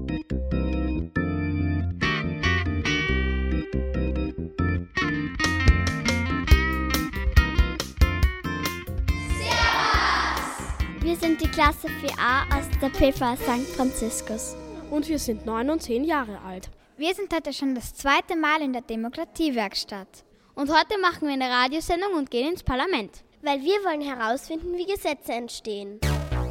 Wir sind die Klasse 4a aus der PVA St. Franziskus. Und wir sind 9 und 10 Jahre alt. Wir sind heute schon das 2. Mal in der Demokratiewerkstatt. Und heute machen wir eine Radiosendung und gehen ins Parlament. Weil wir wollen herausfinden, wie Gesetze entstehen.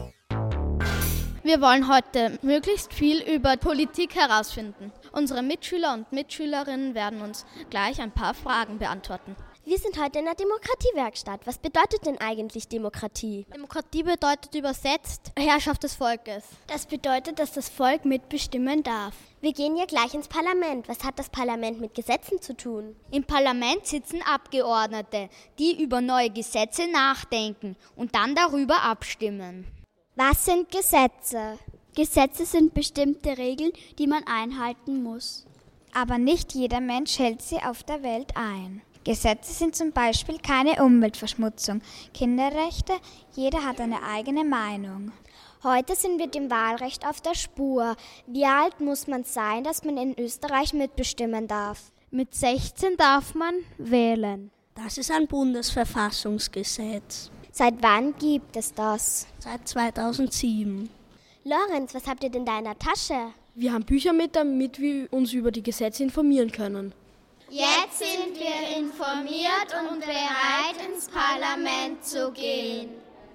Wir wollen heute möglichst viel über Politik herausfinden. Unsere Mitschüler und Mitschülerinnen werden uns gleich ein paar Fragen beantworten. Wir sind heute in der Demokratiewerkstatt. Was bedeutet denn eigentlich Demokratie? Demokratie bedeutet übersetzt Herrschaft des Volkes. Das bedeutet, dass das Volk mitbestimmen darf. Wir gehen ja gleich ins Parlament. Was hat das Parlament mit Gesetzen zu tun? Im Parlament sitzen Abgeordnete, die über neue Gesetze nachdenken und dann darüber abstimmen. Was sind Gesetze? Gesetze sind bestimmte Regeln, die man einhalten muss. Aber nicht jeder Mensch hält sie auf der Welt ein. Gesetze sind zum Beispiel keine Umweltverschmutzung, Kinderrechte, jeder hat eine eigene Meinung. Heute sind wir dem Wahlrecht auf der Spur. Wie alt muss man sein, dass man in Österreich mitbestimmen darf? Mit 16 darf man wählen. Das ist ein Bundesverfassungsgesetz. Seit wann gibt es das? Seit 2007. Lorenz, was habt ihr in deiner Tasche? Wir haben Bücher mit, damit wir uns über die Gesetze informieren können. Jetzt sind wir informiert und bereit, ins Parlament zu gehen.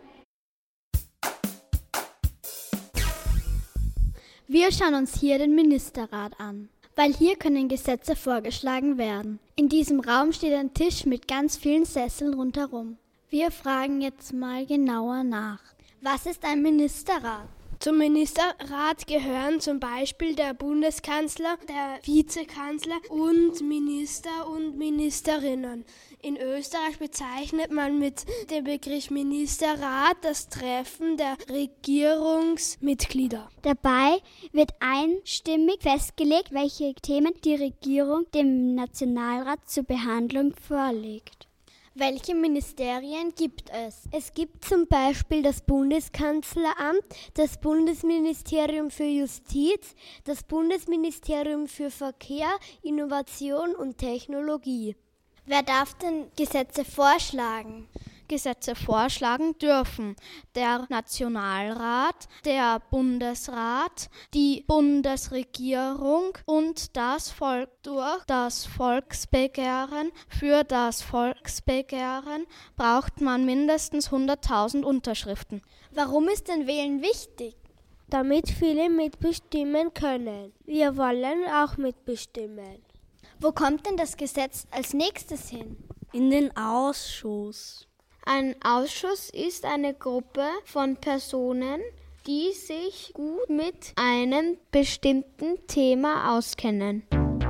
Wir schauen uns hier den Ministerrat an, weil hier können Gesetze vorgeschlagen werden. In diesem Raum steht ein Tisch mit ganz vielen Sesseln rundherum. Wir fragen jetzt mal genauer nach. Was ist ein Ministerrat? Zum Ministerrat gehören zum Beispiel der Bundeskanzler, der Vizekanzler und Minister und Ministerinnen. In Österreich bezeichnet man mit dem Begriff Ministerrat das Treffen der Regierungsmitglieder. Dabei wird einstimmig festgelegt, welche Themen die Regierung dem Nationalrat zur Behandlung vorlegt. Welche Ministerien gibt es? Es gibt zum Beispiel das Bundeskanzleramt, das Bundesministerium für Justiz, das Bundesministerium für Verkehr, Innovation und Technologie. Wer darf denn Gesetze vorschlagen? Gesetze vorschlagen dürfen der Nationalrat, der Bundesrat, die Bundesregierung und das Volk durch das Volksbegehren. Für das Volksbegehren braucht man mindestens 100.000 Unterschriften. Warum ist denn Wählen wichtig? Damit viele mitbestimmen können. Wir wollen auch mitbestimmen. Wo kommt denn das Gesetz als nächstes hin? In den Ausschuss. Ein Ausschuss ist eine Gruppe von Personen, die sich gut mit einem bestimmten Thema auskennen.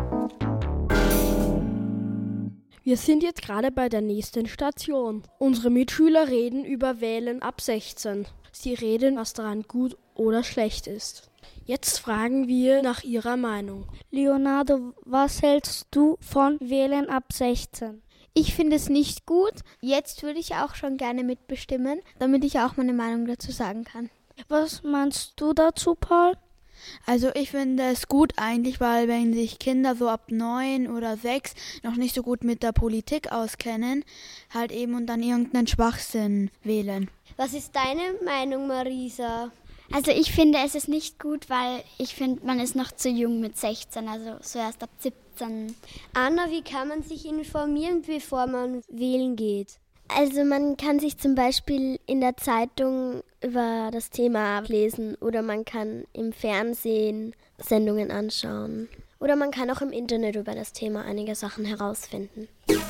Wir sind jetzt gerade bei der nächsten Station. Unsere Mitschüler reden über Wählen ab 16. Sie reden, was daran gut oder schlecht ist. Jetzt fragen wir nach ihrer Meinung. Leonardo, was hältst du von Wählen ab 16? Ich finde es nicht gut. Jetzt würde ich auch schon gerne mitbestimmen, damit ich auch meine Meinung dazu sagen kann. Was meinst du dazu, Paul? Also ich finde es gut eigentlich, weil wenn sich Kinder so ab 9 oder 6 noch nicht so gut mit der Politik auskennen, halt eben und dann irgendeinen Schwachsinn wählen. Was ist deine Meinung, Marisa? Also ich finde, es ist nicht gut, weil ich finde, man ist noch zu jung mit 16, also so erst ab 17. Anna, wie kann man sich informieren, bevor man wählen geht? Also man kann sich zum Beispiel in der Zeitung über das Thema lesen oder man kann im Fernsehen Sendungen anschauen. Oder man kann auch im Internet über das Thema einige Sachen herausfinden.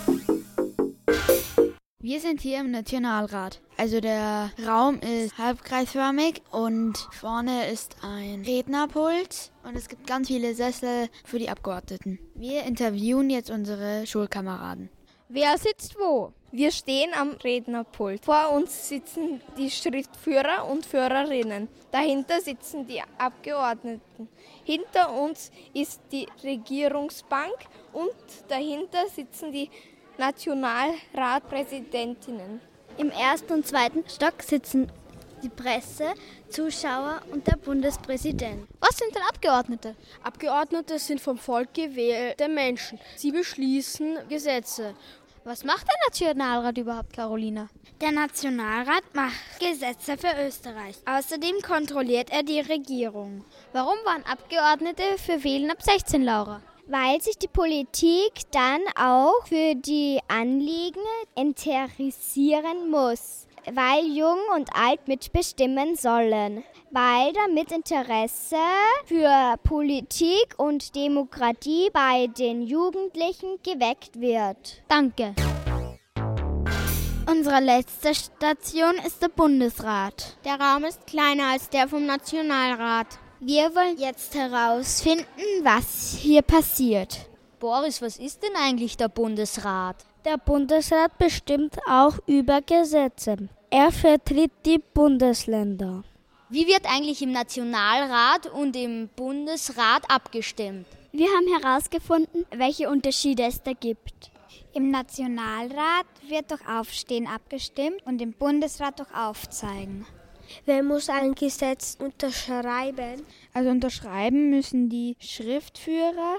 Wir sind hier im Nationalrat. Also der Raum ist halbkreisförmig und vorne ist ein Rednerpult und es gibt ganz viele Sessel für die Abgeordneten. Wir interviewen jetzt unsere Schulkameraden. Wer sitzt wo? Wir stehen am Rednerpult. Vor uns sitzen die Schriftführer und Führerinnen. Dahinter sitzen die Abgeordneten. Hinter uns ist die Regierungsbank und dahinter sitzen die Nationalratpräsidentinnen. Im ersten und zweiten Stock sitzen die Presse, Zuschauer und der Bundespräsident. Was sind denn Abgeordnete? Abgeordnete sind vom Volk gewählte Menschen. Sie beschließen Gesetze. Was macht der Nationalrat überhaupt, Carolina? Der Nationalrat macht Gesetze für Österreich. Außerdem kontrolliert er die Regierung. Warum waren Abgeordnete für Wählen ab 16, Laura? Weil sich die Politik dann auch für die Anliegen interessieren muss. Weil Jung und Alt mitbestimmen sollen. Weil damit Interesse für Politik und Demokratie bei den Jugendlichen geweckt wird. Danke. Unsere letzte Station ist der Bundesrat. Der Raum ist kleiner als der vom Nationalrat. Wir wollen jetzt herausfinden, was hier passiert. Boris, was ist denn eigentlich der Bundesrat? Der Bundesrat bestimmt auch über Gesetze. Er vertritt die Bundesländer. Wie wird eigentlich im Nationalrat und im Bundesrat abgestimmt? Wir haben herausgefunden, welche Unterschiede es da gibt. Im Nationalrat wird durch Aufstehen abgestimmt und im Bundesrat durch Aufzeigen. Wer muss ein Gesetz unterschreiben? Also unterschreiben müssen die Schriftführer,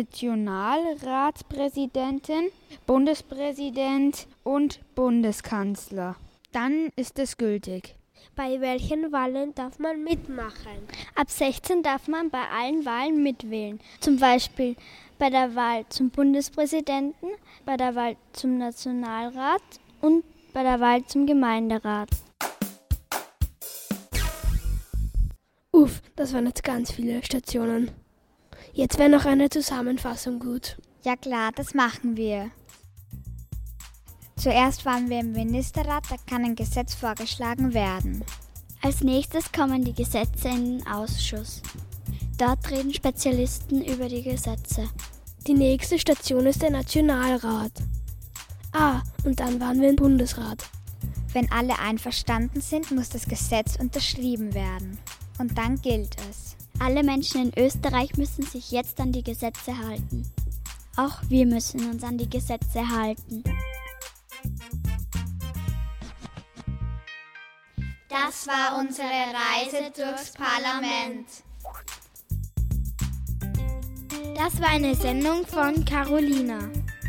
Nationalratspräsidentin, Bundespräsident und Bundeskanzler. Dann ist es gültig. Bei welchen Wahlen darf man mitmachen? Ab 16 darf man bei allen Wahlen mitwählen. Zum Beispiel bei der Wahl zum Bundespräsidenten, bei der Wahl zum Nationalrat und bei der Wahl zum Gemeinderat. Das waren jetzt ganz viele Stationen. Jetzt wäre noch eine Zusammenfassung gut. Ja klar, das machen wir. Zuerst waren wir im Ministerrat, da kann ein Gesetz vorgeschlagen werden. Als nächstes kommen die Gesetze in den Ausschuss. Dort reden Spezialisten über die Gesetze. Die nächste Station ist der Nationalrat. Und dann waren wir im Bundesrat. Wenn alle einverstanden sind, muss das Gesetz unterschrieben werden. Und dann gilt es. Alle Menschen in Österreich müssen sich jetzt an die Gesetze halten. Auch wir müssen uns an die Gesetze halten. Das war unsere Reise durchs Parlament. Das war eine Sendung von Carolina,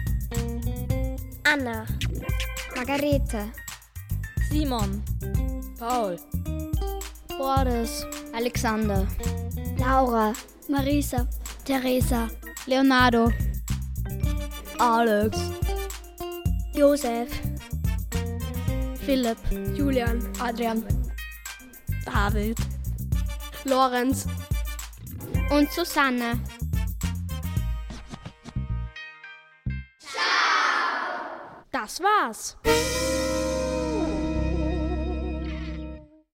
Anna, Margarete, Simon, Paul, Boris, Alexander, Laura, Marisa, Teresa, Leonardo, Alex, Josef, Philipp, Julian, Adrian, David, Lorenz und Susanne. Das war's.